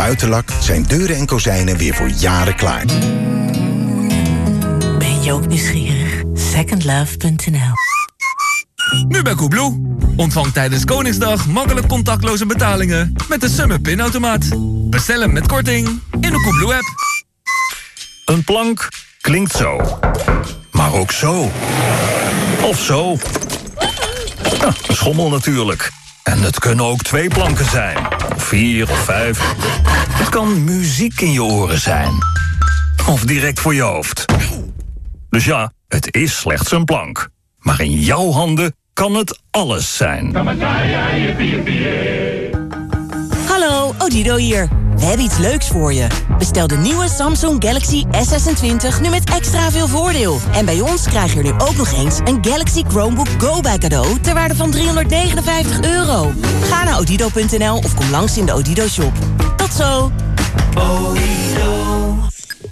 Buitenlak zijn deuren en kozijnen weer voor jaren klaar. Ben je ook nieuwsgierig? Secondlove.nl. Nu bij Coolblue. Ontvang tijdens Koningsdag makkelijk contactloze betalingen met de Summer Pinautomaat. Bestel hem met korting in de Coolblue-app. Een plank klinkt zo. Maar ook zo. Of zo. Ja, een schommel natuurlijk. En het kunnen ook 2 planken zijn. Of 4 of 5. Het kan muziek in je oren zijn. Of direct voor je hoofd. Dus ja, het is slechts een plank. Maar in jouw handen kan het alles zijn. Hallo, Odido hier. We hebben iets leuks voor je. Bestel de nieuwe Samsung Galaxy S26 nu met extra veel voordeel. En bij ons krijg je er nu ook nog eens een Galaxy Chromebook Go bij cadeau ter waarde van €359. Ga naar odido.nl of kom langs in de Odido shop. Tot zo. Odido.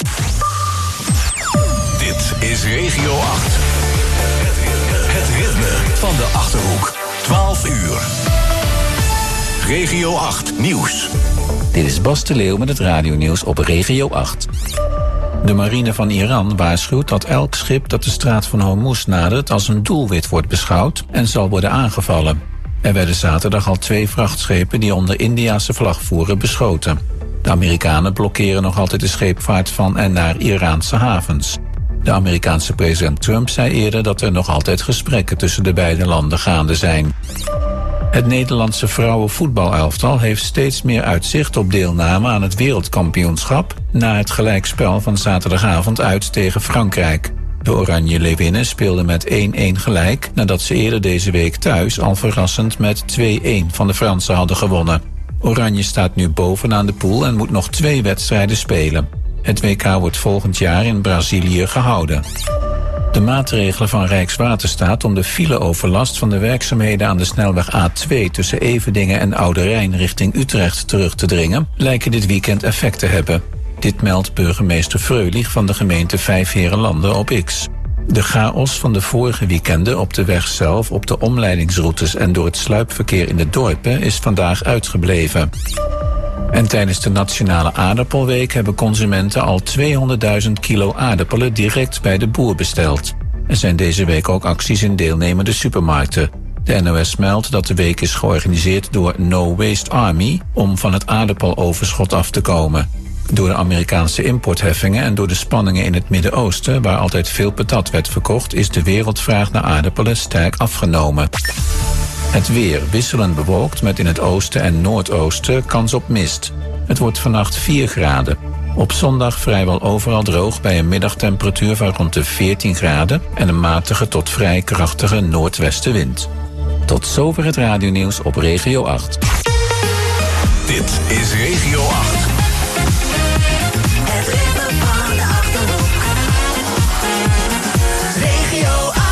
Dit is Regio 8. Het ritme van de Achterhoek. 12 uur. Regio 8 Nieuws. Dit is Bas de Leeuw met het radionieuws op Regio 8. De marine van Iran waarschuwt dat elk schip dat de straat van Hormuz nadert als een doelwit wordt beschouwd en zal worden aangevallen. Er werden zaterdag al 2 vrachtschepen die onder Indiase vlag voeren beschoten. De Amerikanen blokkeren nog altijd de scheepvaart van en naar Iraanse havens. De Amerikaanse president Trump zei eerder dat er nog altijd gesprekken tussen de beide landen gaande zijn. Het Nederlandse vrouwenvoetbalelftal heeft steeds meer uitzicht op deelname aan het wereldkampioenschap na het gelijkspel van zaterdagavond uit tegen Frankrijk. De Oranje Leeuwinnen speelden met 1-1 gelijk nadat ze eerder deze week thuis al verrassend met 2-1 van de Fransen hadden gewonnen. Oranje staat nu bovenaan de pool en moet nog 2 wedstrijden spelen. Het WK wordt volgend jaar in Brazilië gehouden. De maatregelen van Rijkswaterstaat om de fileoverlast van de werkzaamheden aan de snelweg A2 tussen Everdingen en Oude Rijn richting Utrecht terug te dringen, lijken dit weekend effect te hebben. Dit meldt burgemeester Freulich van de gemeente Vijfheerenlanden op X. De chaos van de vorige weekenden op de weg zelf, op de omleidingsroutes en door het sluipverkeer in de dorpen is vandaag uitgebleven. En tijdens de Nationale Aardappelweek hebben consumenten al 200.000 kilo aardappelen direct bij de boer besteld. Er zijn deze week ook acties in deelnemende supermarkten. De NOS meldt dat de week is georganiseerd door No Waste Army om van het aardappeloverschot af te komen. Door de Amerikaanse importheffingen en door de spanningen in het Midden-Oosten, waar altijd veel patat werd verkocht, is de wereldvraag naar aardappelen sterk afgenomen. Het weer wisselend bewolkt met in het oosten en noordoosten kans op mist. Het wordt vannacht 4 graden. Op zondag vrijwel overal droog bij een middagtemperatuur van rond de 14 graden en een matige tot vrij krachtige noordwestenwind. Tot zover het radionieuws op Regio 8. Dit is Regio 8. Het ritme van de Achterhoek. Regio 8.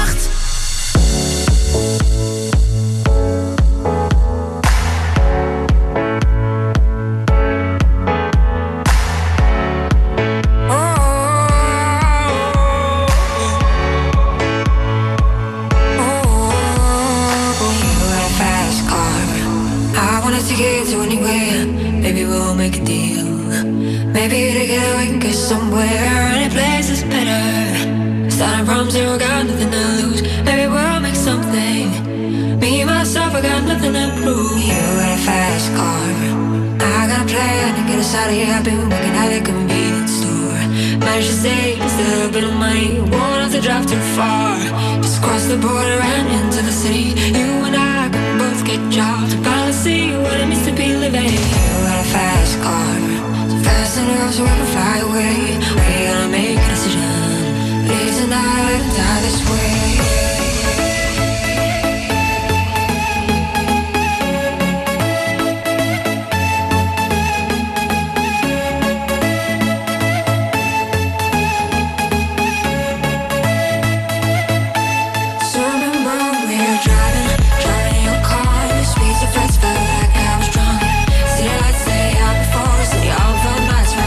Make a deal. Maybe together we can get somewhere. Any place is better. Starting from zero, got nothing to lose. Maybe we'll make something. Me, myself, I got nothing to prove. You got a fast car. I got a plan to get us out of here. I've been working at a convenience store. Managed to save just a little bit of money. Won't have to drive too far. Just cross the border and into the city. You and I can both get jobs. Finally see what it means to be living. You got a fast car, so fast enough so we can fly away. We gotta make a decision. Leave tonight and die this way.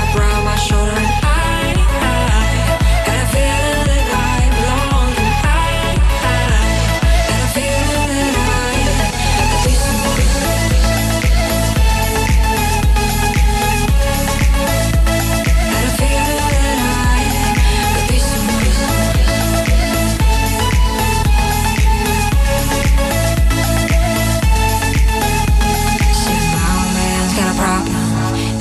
Shoulder and I had a feeling that I belonged.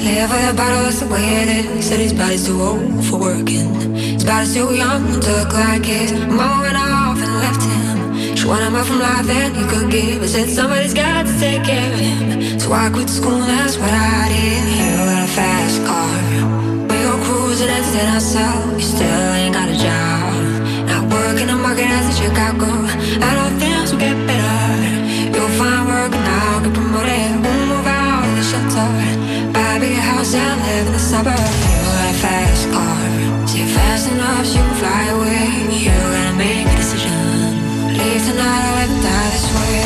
Live with a bottle, that's the way it is. Said his body's too old for working. His body's too young to look like his. Mama went off and left him. She wanted more from life than he could give. I said somebody's got to take care of him. So I quit school, that's what I did. You got a fast car. We go cruising and set ourselves. You still ain't got a job. Not working the market as a Chicago. I know things will get better. You'll find work and I'll get promoted. We'll move out of the shelter. Buy a bigger house and live in the suburbs. You got a fast car. See it fast enough, so you can fly away. You gotta make a decision. Leave tonight or let me die this way.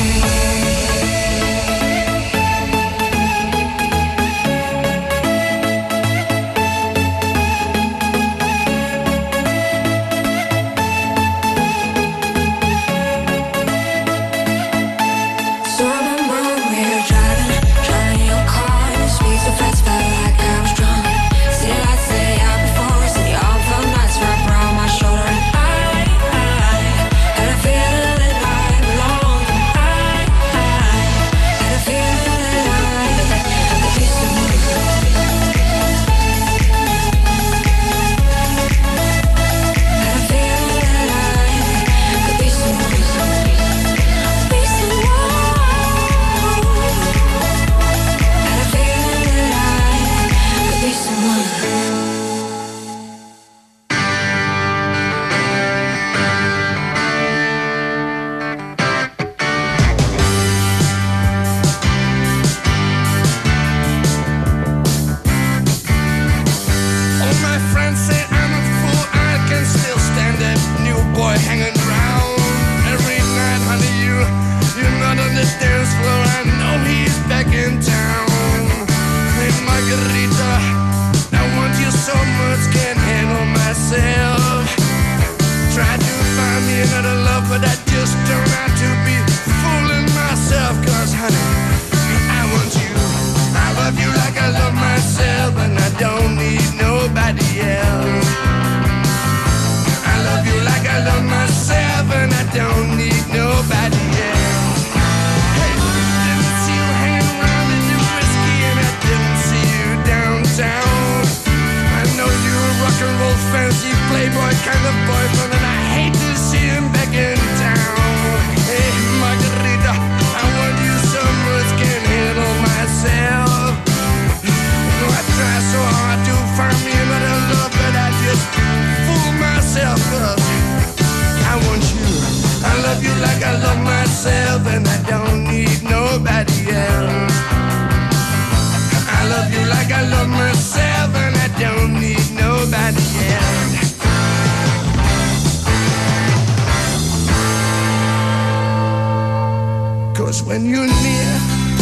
When you're near,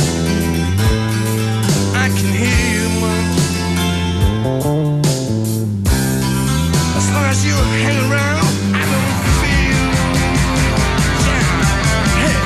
I can hear you much. As long as you hang around, I don't feel down. Hey.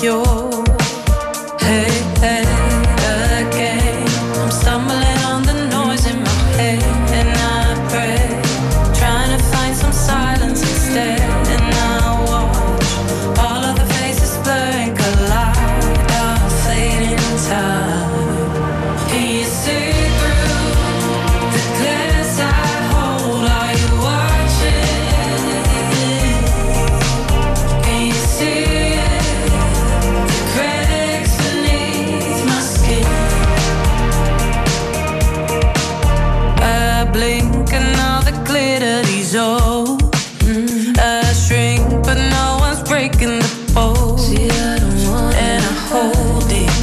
pure. Hey, hey, again. I'm stumbling on the noise in my head, and I pray, trying to find some silence instead. And I watch all of the faces blur and collide, all fading in time. Can you see through the glass I hold? Are you watching? Can you see it? The cracks beneath my skin. I blink and all the glitter dissolves. I shrink, but no one's breaking the fold. And I hold it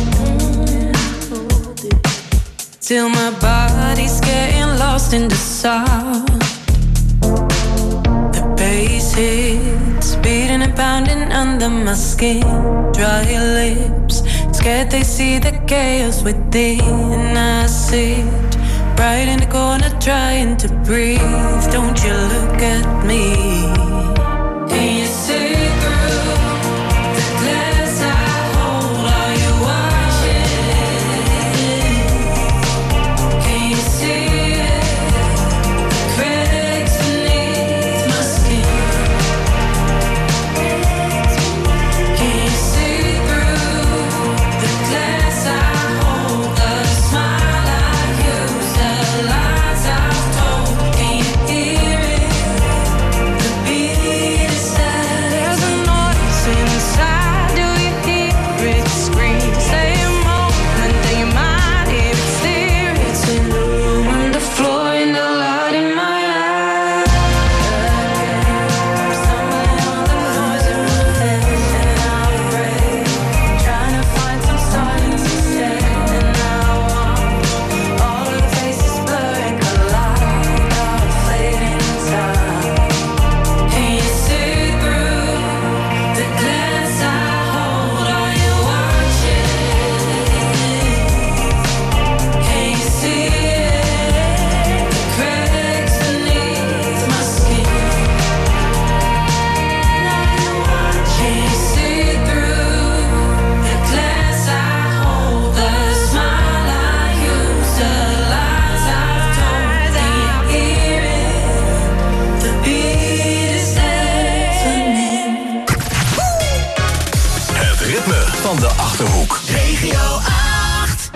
till my body's getting lost in the sound. The bass hits, beating and pounding under my skin. Dry lips, scared they see the chaos within. I sit right in the corner trying to breathe. Don't you look at me. Can you see through the glass I hold? Are you watching? Can you see it? The cracks beneath my skin. Can you see through the glass I hold? The smile I use, the lies I've told. Can you hear it? The beat is sad. There's a noise inside. Do you hear it scream? Stay a moment, then you might hear it steer. It's in the room, on the floor, in the light in my eyes. I'm stumbling on the noise in my head, and I pray, trying to find some silence instead. And I watch all of the faces blur and collide, all fading in time. Can you see through the glass I hold? Are you watching? Can you see it? The cracks beneath my skin. Can you see through the glass I hold? The smile I use, the lies I've told. Can you hear it? The beat is deafening. Het ritme van de Achterhoek. Regio 8.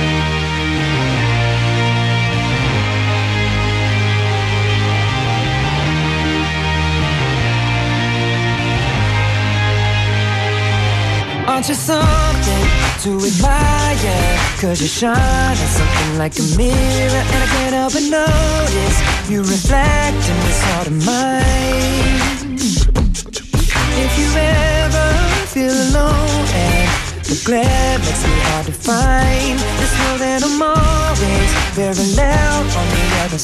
Aren't you something to admire? 'Cause you shine at something like a mirror, and I can't help but notice you reflect in this heart of mine. If you ever feel alone and the glare makes me hard to find, just know that I'm always very loud on the other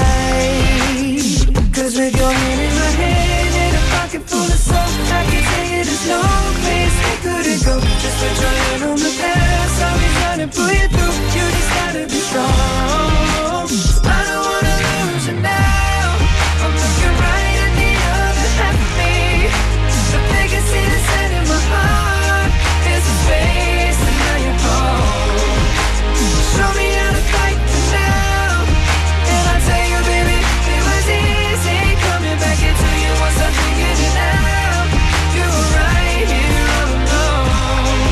side. 'Cause with your hand in my hand and a pocket full of soap, I can tell you there's no place we couldn't go. Just put your hand on the past, I'll be trying to pull you through. You just gotta be strong. I don't wanna lose you now. I'm looking right at the other half of me. The biggest thing that's set in my heart is a space, and now you're home. Show me how to fight now, and I'll tell you, baby, it was easy coming back into you once I figured it out. You were right here all alone.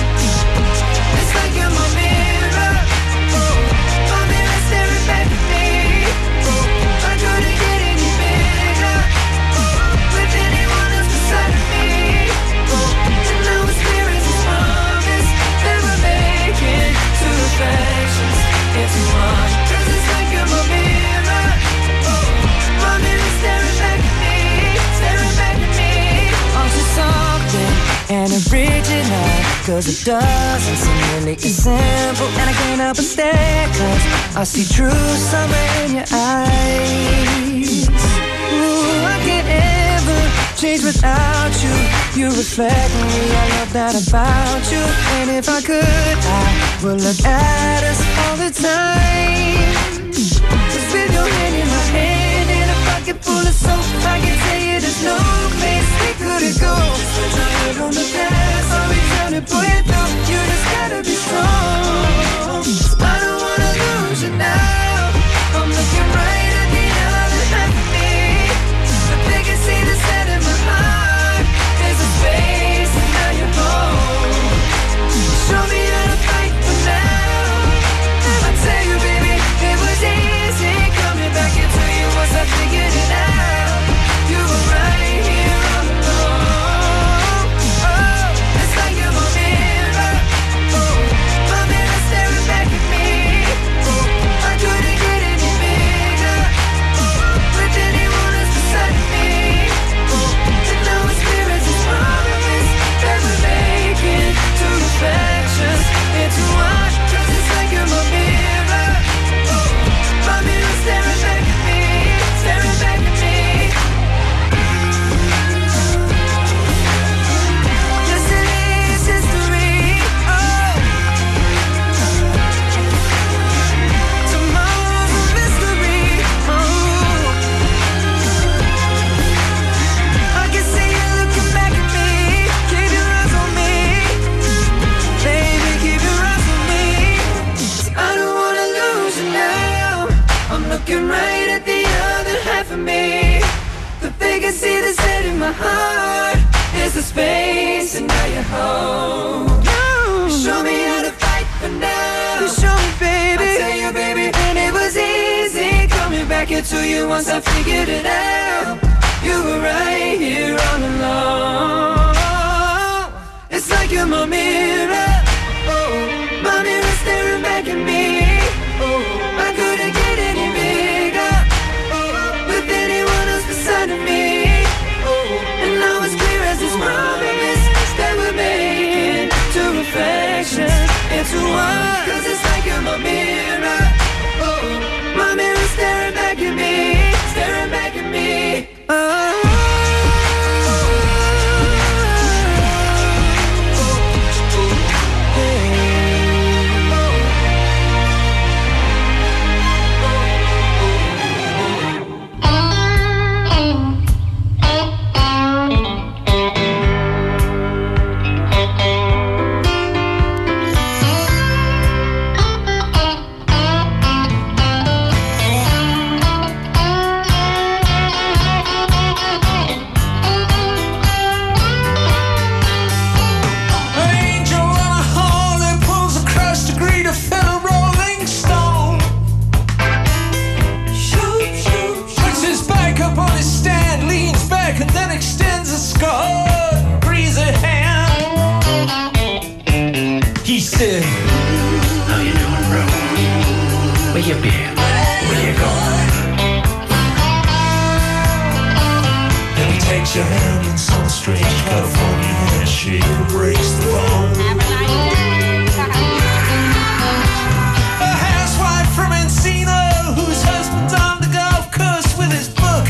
It's like you're my mirror, my mirror staring back at me. I couldn't get any bigger with anyone else beside me. And now it's clear as this promise that we're making two reflections into one. 'Cause it's like you're my mirror, my mirror staring back at me, staring back at me. Aren't you something and original? 'Cause it doesn't seem really as simple, and I can't help but stare, 'cause I see true summer in your eyes. Ooh, I can't ever change without you. You reflect me, I love that about you. And if I could, I would look at us all the time. Just with your hand in my hand and a pocket full of soap, I can tell you there's no place we couldn't go. Just put your head on the past, I'll be they can see the set in my heart. There's a space and now you're home. You show me how to fight for now. You show me, baby. I tell you, baby, and it was easy coming back here to you once I figured it out. You were right here all along. It's like you're my mirror. Oh, my mirror staring back at me. Oh, I couldn't get any bigger. Oh, with anyone else beside of me. Oh, and now it's clear as this promise that we're making. Two reflections into one. 'Cause it's like you're my mirror. Oh, my mirror staring back at me. Staring back at me. Oh. And then extends a scarred, greasy hand. He said, how you doing, bro? Where you been? Where you going? And he takes your hand in some strange California handshake and breaks the bone. A housewife from Encino whose husband's on the golf course with his book.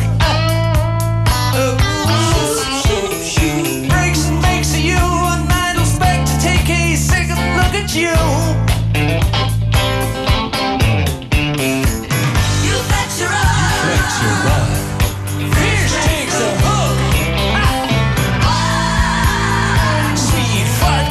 Breaks and makes of you and idles back to take a second look at you. You bet your eye. Bet your eye. Fish takes a hook. Sweet fire.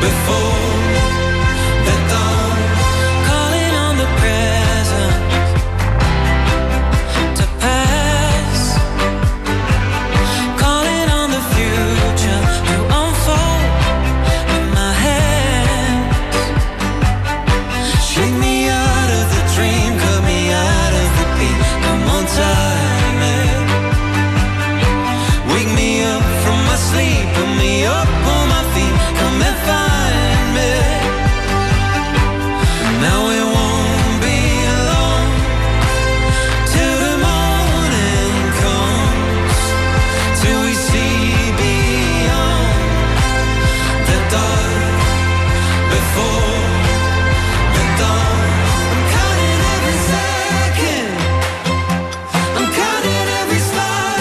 before the dawn. Calling on the present to pass, calling on the future to unfold in my hands. Shake me out of the dream, cut me out of the beat. Come on, time it. Wake me up from my sleep, put me up on my feet. Come and find me. Now we won't be alone till the morning comes, till we see beyond the dark before the dawn. I'm counting every second, I'm counting every star,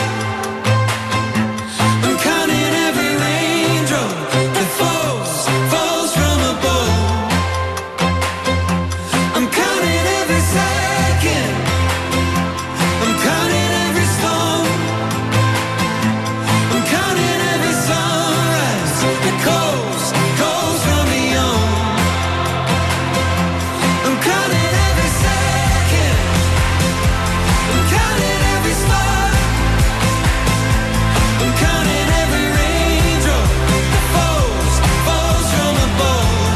I'm counting every raindrop that falls from above. I'm counting every second, I'm counting every storm, I'm counting every sunrise that calls from beyond. I'm counting every second, I'm counting every star, I'm counting every raindrop that falls from above.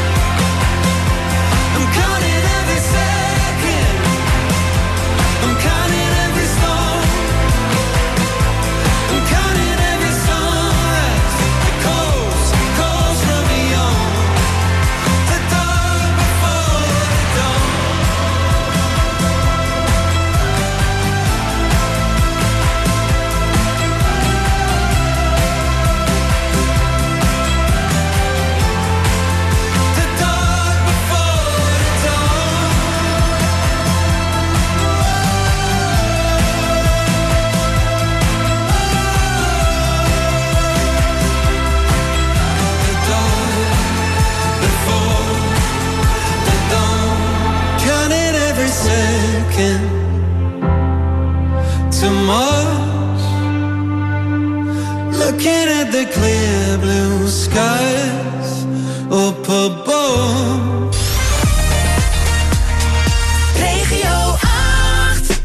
I'm counting every second, I'm counting every storm, I'm counting every sunrise that calls from beyond the dark before the dawn. The dark before the dawn. The dark before the dawn. Counting every second to Mars, looking at the clear blue skies up above. Regio 8.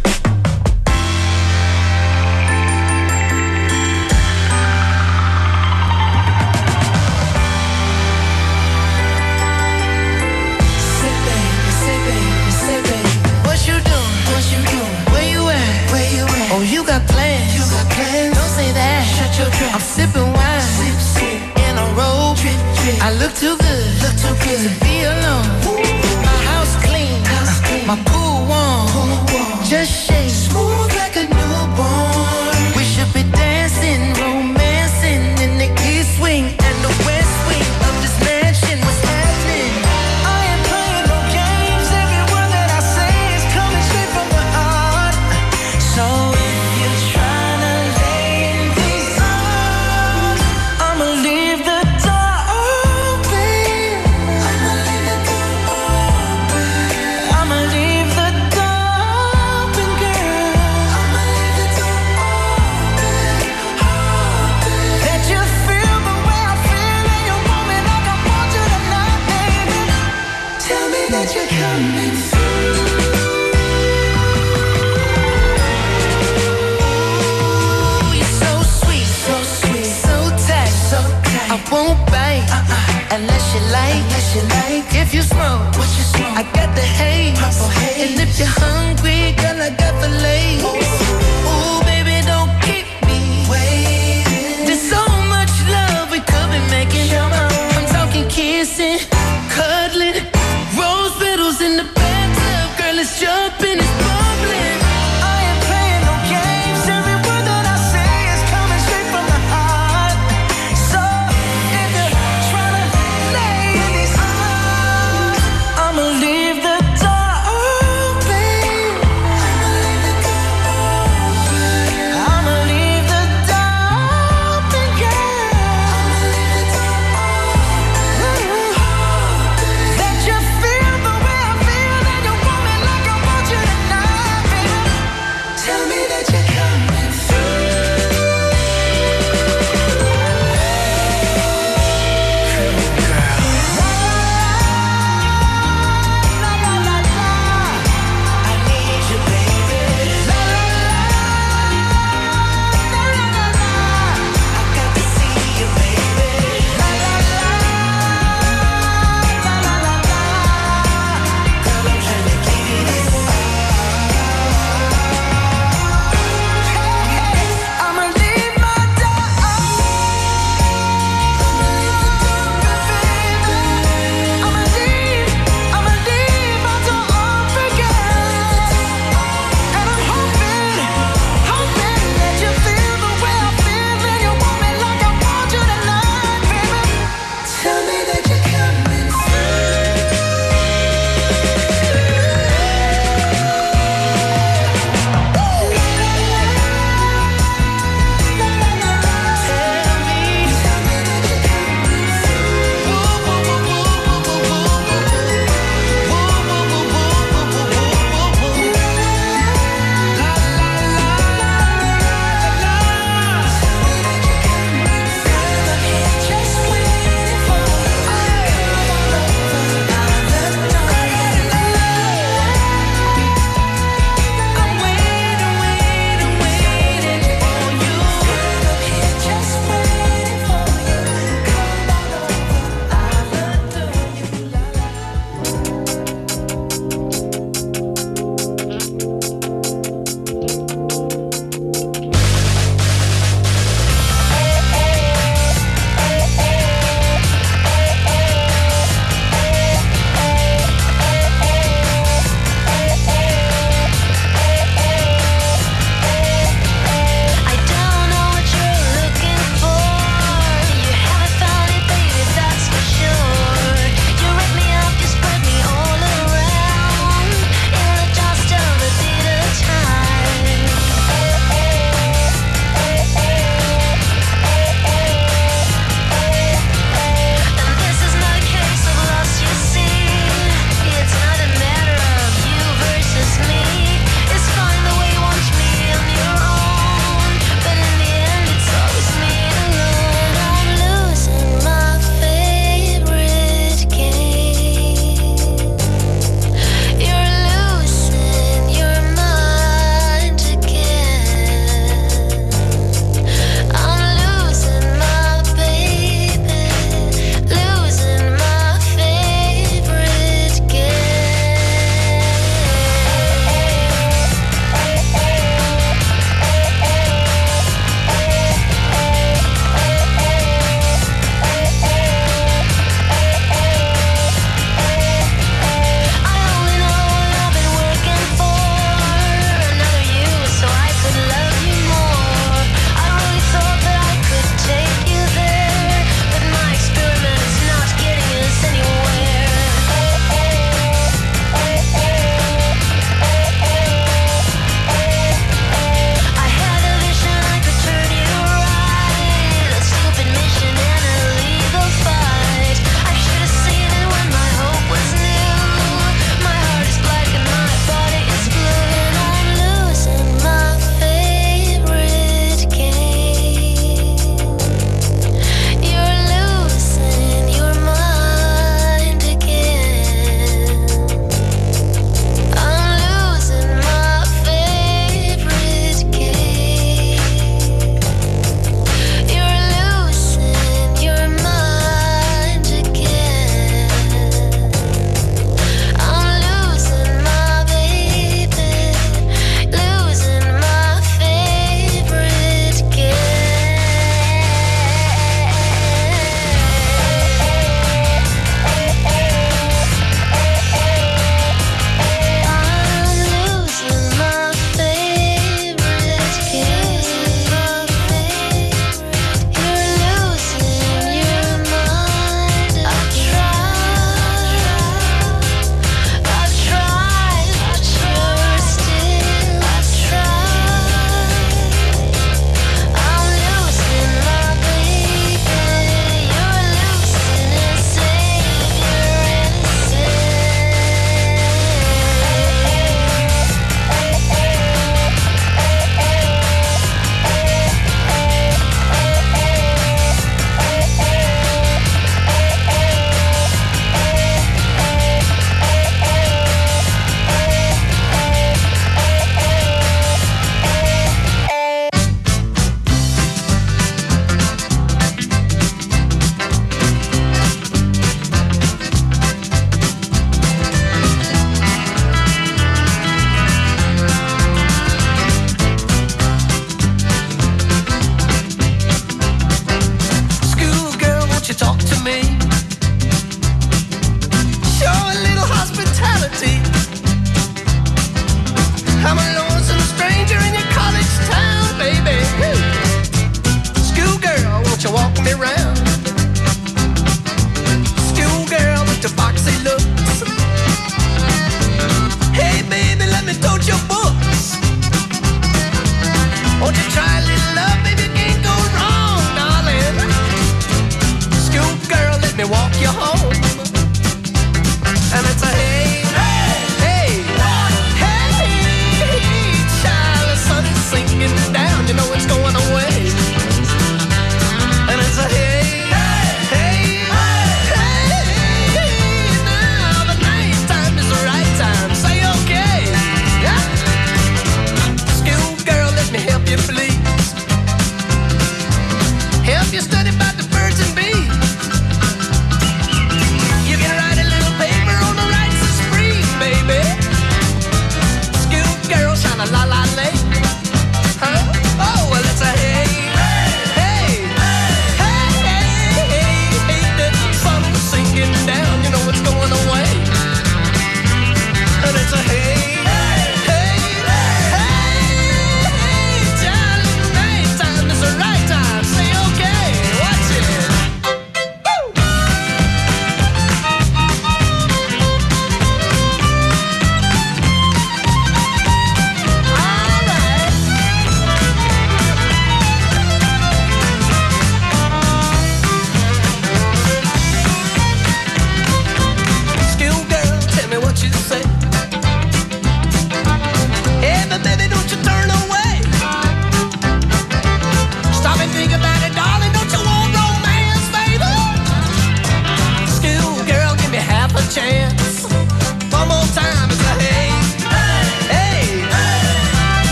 Say baby, what you doing? Where you at? Oh, you got plans. Don't say that. Shut your trap. I'm sipping wine in a robe. I look too good to be alone. My house clean, my pool warm. Just shake smooth like a newborn. We should be dancing, romancing in the east wing and the west wing of this mansion. What's happening? I ain't playing no games. Every word that I say is coming straight from the heart. So if you're trying to lay in these arms, I'ma leave the door open. I'ma leave the door open, girl. That you feel the way I feel and you want me like I want you tonight, baby. Tell me that you're coming through. You're so sweet, so tight. I won't bite unless you like. If you smoke, I got the haze. And if you're hungry, girl, I got the lace. Ooh, baby, don't keep me waiting. There's so much love we could be making. I'm talking kissing, cuddling, rose petals in the bathtub. Girl, it's jumping, it's bubbling. I ain't playing no games. Every word that I say is coming straight from the heart. So if you're trying to lay in these arms, I'ma leave the door open. I'ma leave the door open, girl. That you feel the way I feel and you want me like I want you tonight.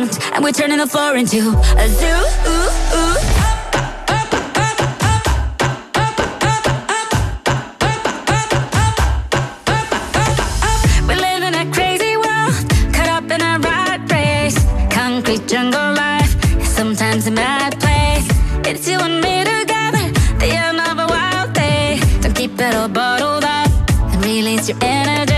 tamed, and we're turning the floor into a zoo. We live in a crazy world, caught up in a rat race. Concrete jungle life, sometimes a mad place. It's you and me together, the end of a wild day. Don't keep it all bottled up and release your energy.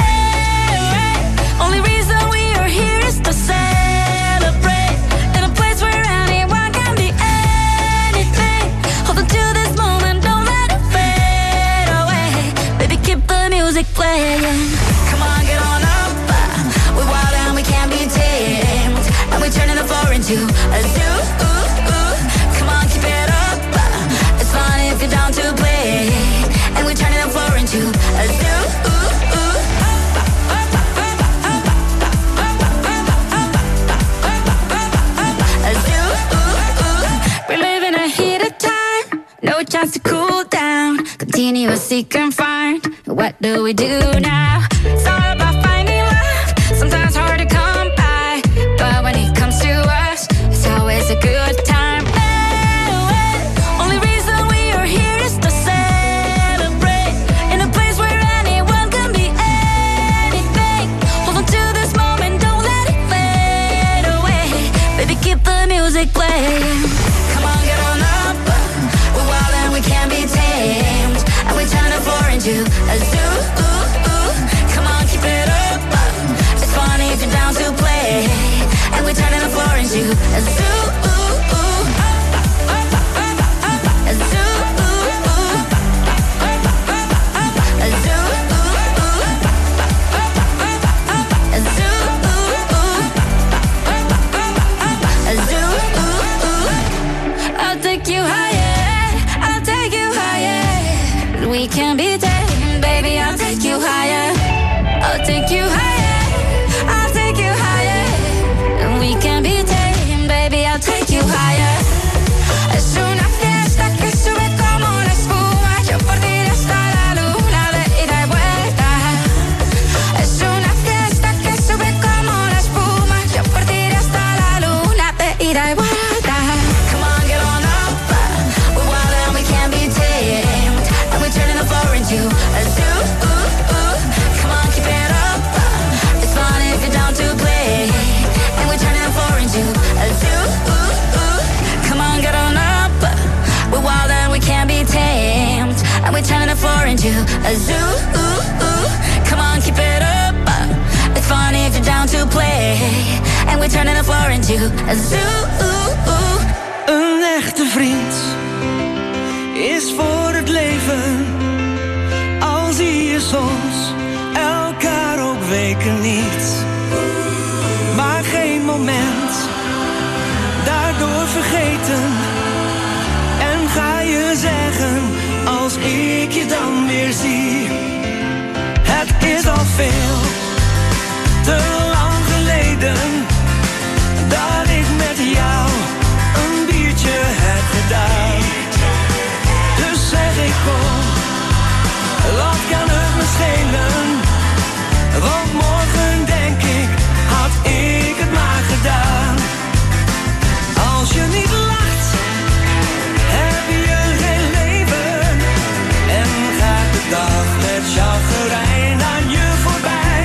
Only reason we are here is to celebrate in a place where anyone can be anything. Hold on to this moment, don't let it fade away. Baby, keep the music playing. Come on, get on up. We're wild and we can't be tamed, and we're turning the floor into a zoo. Come on, keep it up. It's fun if you're down to play, and we're turning the floor into a zoo. No chance to cool down. Continuous seek and find. What do we do now? It's all about finding love. Sometimes hard to come by, but when it comes to us, it's always a good time. Only reason we are here is to celebrate in a place where anyone can be anything. Hold on to this moment, don't let it fade away. Baby, keep the music playing. Come on, get on up. We can't be tamed, and we turn the floor into a zoo. Come on, keep it up. It's funny if you're down to play, and we're turning the floor into a zoo. A zoo. A zoo. A zoo. A zoo. I'll take you higher. We can be tamed, baby, I'll take you higher. I'll take you higher. I'll take you higher. And we can be tamed, baby, I'll take you higher. Es una fiesta que sube como la espuma. Yo por ti hasta la luna de ida y vuelta. Es una fiesta que sube como la espuma. Yo por ti hasta la luna de ida y vuelta. Come on, get on up. We're wild and we can't be tamed. We're turning the floor into a zoo. Come on, keep it up. It's fun if you're down to play, and we're turning the floor into a zoo. Come on, get on up. We're wild and we can't be tamed, and we're turning the floor into a zoo. Come on, keep it up. It's fun if you're down to play, and we're turning the floor into a zoo. Een echte vriend is voor het leven. Al zie je soms elkaar ook weken niet, maar geen moment daardoor vergeten. En ga je zeggen als ik je dan weer zie: het is al veel te lang geleden dat ik met jou een biertje heb gedaan. Dus zeg ik kom, wat kan het me schelen? Want morgen denk ik, had ik het maar gedaan. Als je niet lacht, heb je geen leven. En gaat de dag met chagrijn aan je voorbij.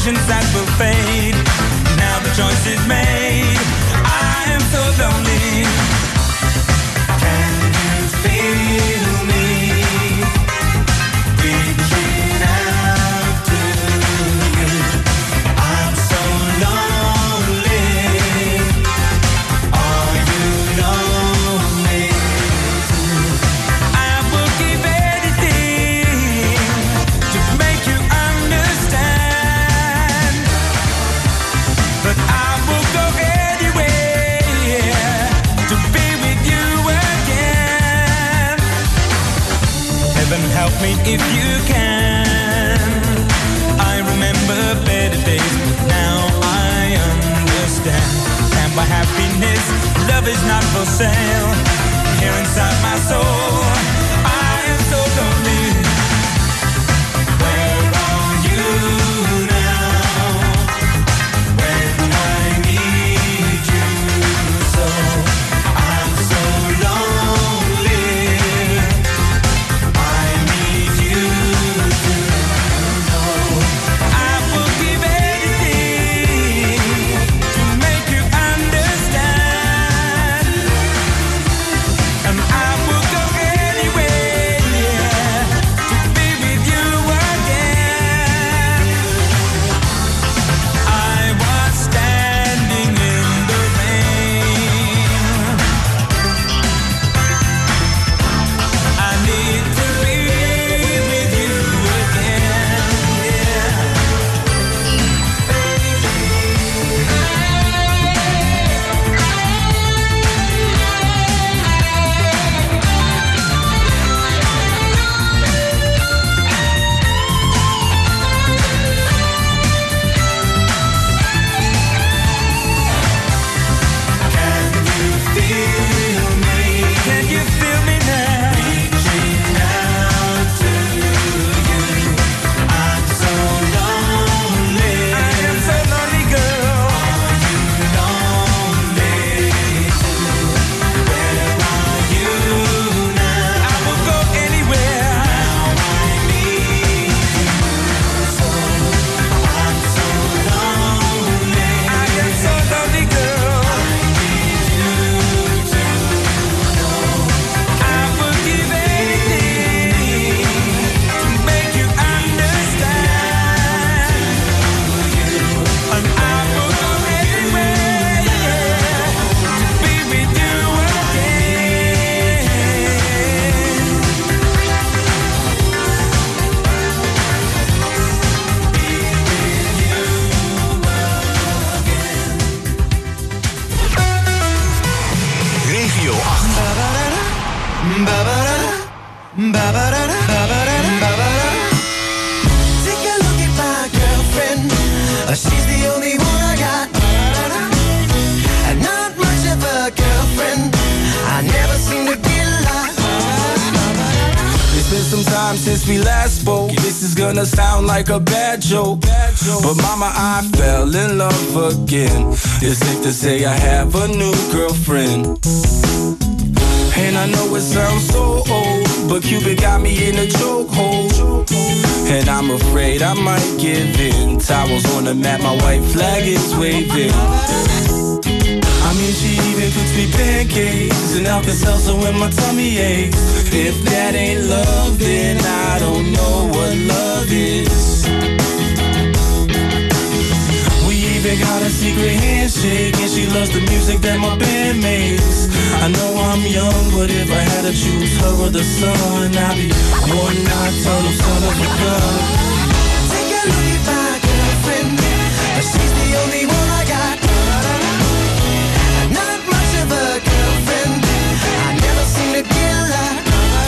illusions that will fade. Now the choice is made. I am so lonely. Can you feel me reaching out to you? I'm so lonely. Are you lonely too? I will give anything to make you understand, but I will go anywhere to be with you again. Heaven help me if you can. I remember better days, but now I understand. And by happiness, love is not for sale. Here inside my soul, I am so lonely. Where are you now? When I need you so, I'm so lonely. I need you to know I will give anything to make you understand, and I will go anywhere to be with you again. I was standing in the rain. I need to be with you again. Can you feel me? Can you feel me now? Reaching out to you. I'm so lonely. I am so lonely, girl. Are you lonely too? Where are you now? I will go anywhere. Now I need you so. I'm so lonely. I am so lonely, girl. I need you to know I will give anything to make you understand, and I will go anywhere to be with you again. Regio 8. Take a look at my girlfriend. She's the only one I got. And not much of a girlfriend. I never seem to get lost. It's been some time since we last spoke. This is gonna sound like a bad joke, but mama, I fell in love again. It's safe to say I have a new girlfriend. And I know it sounds so old, but Cupid got me in a chokehold. And I'm afraid I might give in. Towels on the mat, my white flag is waving. I mean, she even cooks me pancakes and Alka-Seltzer when my tummy aches. If that ain't love, then I don't know what love is. We even got a secret handshake, and she loves the music that my band makes. I know I'm young, but if I had to choose her or the sun, I'd be one nocturnal son of a gun. Take a look at my girlfriend. She's the only one I got. Not much of a girlfriend. I never seem to get lost.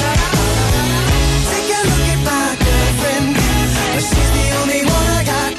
Take a look at my girlfriend. She's the only one I got.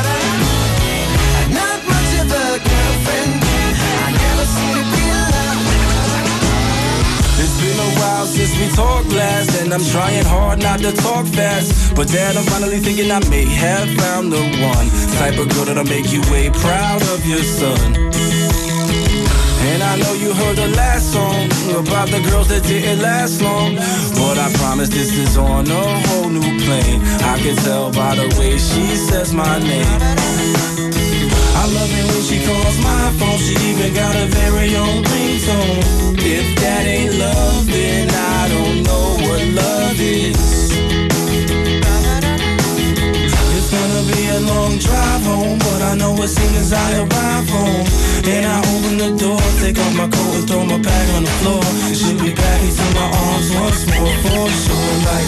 Not much of a girlfriend. I never seem to get lost. It's been a while since we talked last, and I'm trying hard not to talk fast. But Dad, I'm finally thinking I may have found the one type of girl that'll make you way proud of your son. And I know you heard the last song about the girls that didn't last long, but I promise this is on a whole new plane. I can tell by the way she says my name. I love it when she calls my phone. She even got a very own ringtone. If that ain't love, then I don't know what love is. It's gonna be a long drive home, but I know as soon as I arrive home and I open the door, take off my coat and throw my bag on the floor, she'll be back into my arms once more for sure. Like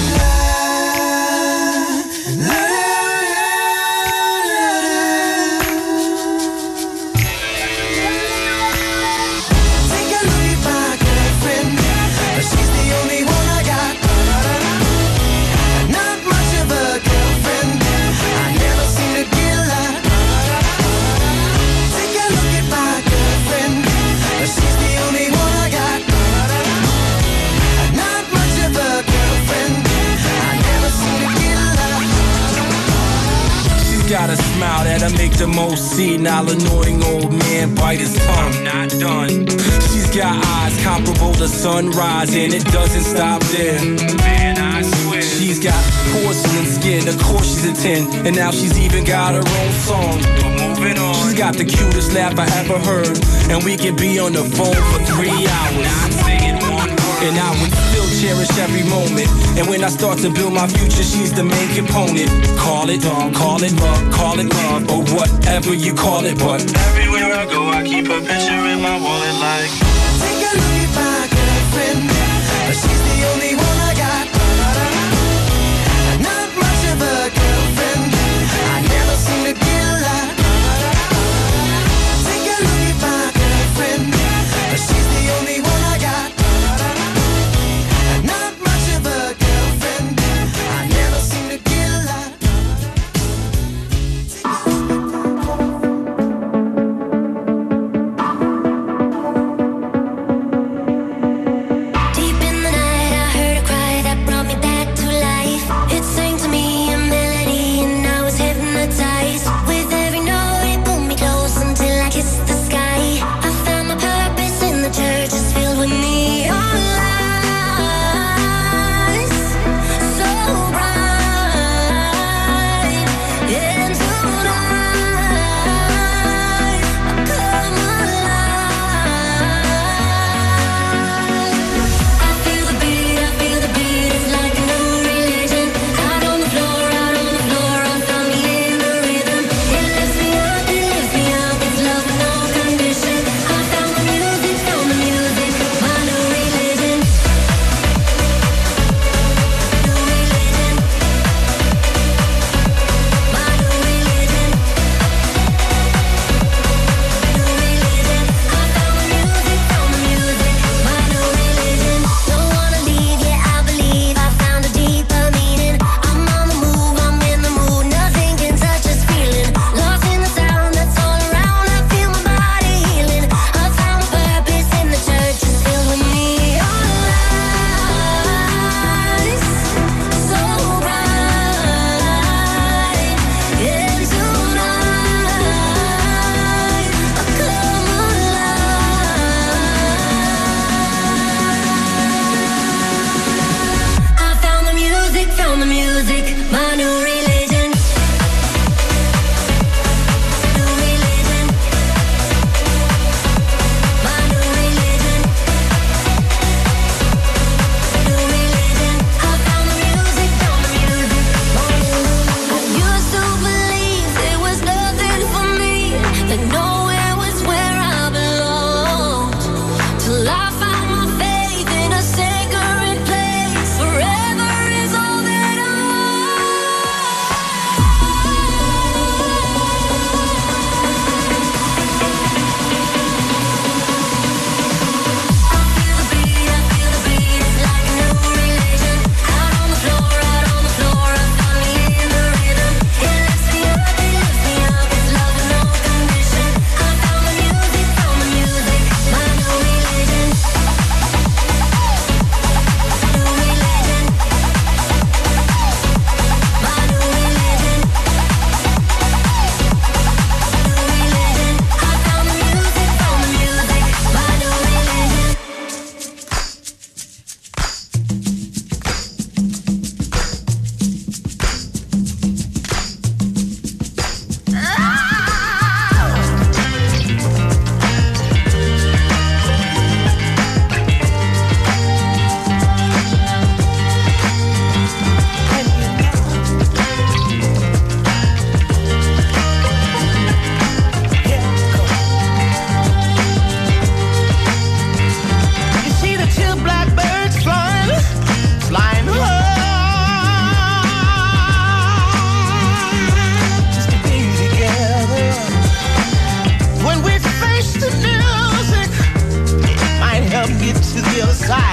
got a smile that'll make the most senile, annoying old man bite his tongue. I'm not done. She's got eyes comparable to sunrise, and it doesn't stop there. Man, I swear. She's got porcelain skin, of course she's a 10, and now she's even got her own song. But moving on. She's got the cutest laugh I ever heard, and we can be on the phone for 3 hours. Not saying one word. And I would still cherish every moment. And when I start to build my future, she's the main component. Call it love, or whatever you call it. But everywhere I go, I keep a picture in my wallet like, take a look at my girlfriend. She's the only one I got. Not much of a girlfriend. I never seem to get a lot. Take a look at my girlfriend. She's the only one I got. Not much of a girlfriend. I never seem to get a lot.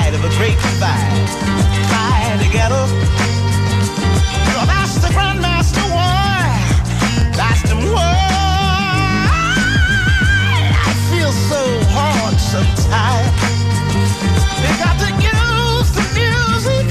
side of a great divide. Fly together. Well, that's the Grandmaster War. That's the war. I feel so hard sometimes. They got to use the music,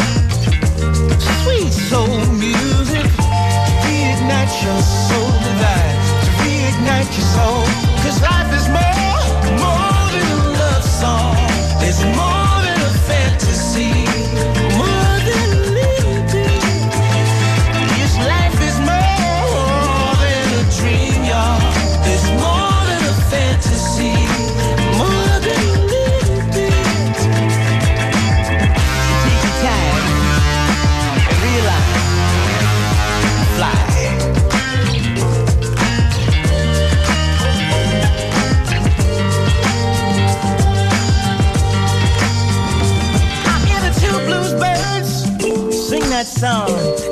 sweet soul music, to reignite your soul divine, to reignite your soul. 'Cause life is more than a love song. It's more than a fantasy, more than a little bit. This life is more than a dream, y'all. It's more than a fantasy, more than a little bit. Take your time and realize, fly. That song.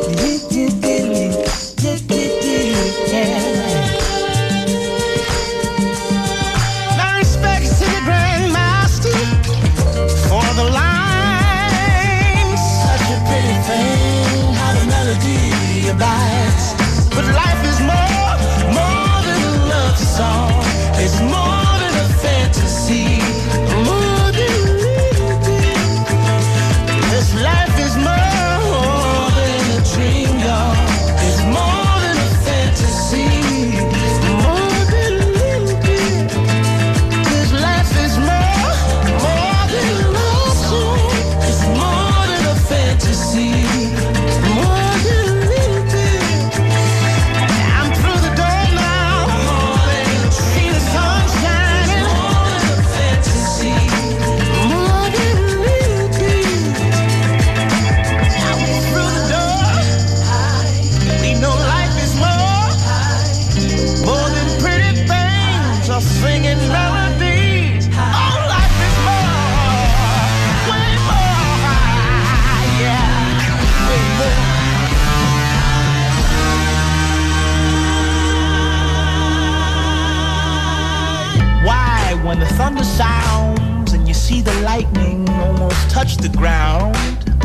My respects to the Grandmaster for the line. Such a pretty thing, how the melody abides. But life is more than a love song. It's more than a fantasy, more than a little bit. This life is more. Dream, y'all. It's more than a fantasy, more than a little bit. 'Cause life is more than a love song. It's more than a fantasy, more than a little bit. I'm through the door now. See the sun shining. More than a fantasy, more than a little bit. I'm through the door. No, life is more than pretty things or singing melodies. Oh, life is way more, yeah, way more. Why, when the thunder sounds and you see the lightning almost touch the ground,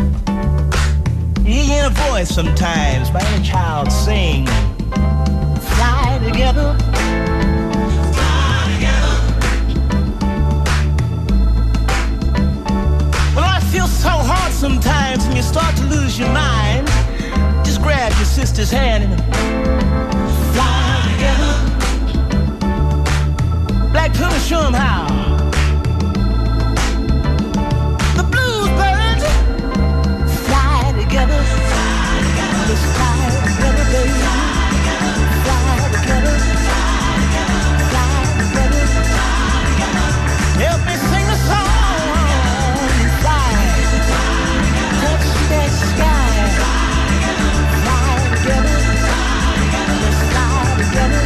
you hear a voice sometimes by any child sing, fly together, fly together. Well, I feel so hard sometimes and you start to lose your mind. Just grab your sister's hand and fly together. Black Pumas, show 'em how. Together, let's fly together, baby. Fly together, fly together. Help me sing the song. Fly, touch that sky. Fly together, let's fly together.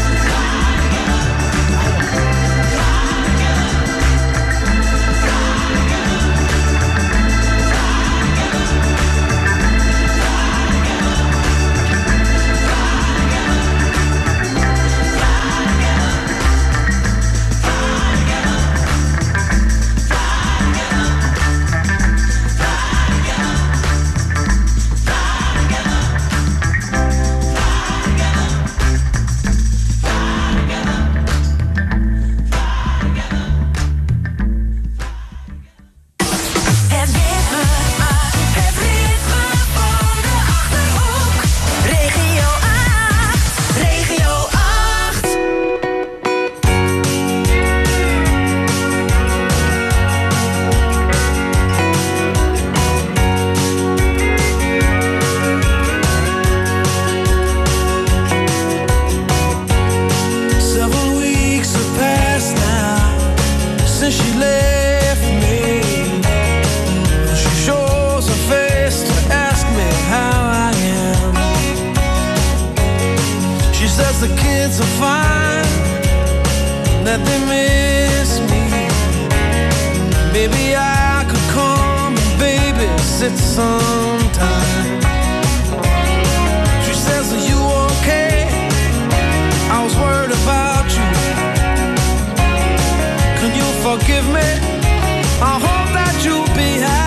it sometime. She says, are you okay? I was worried about you. Can you forgive me? I hope that you'll be happy.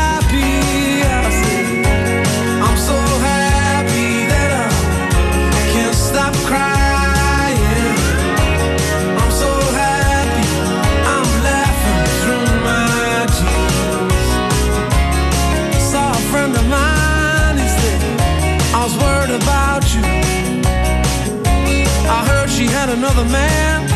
another man.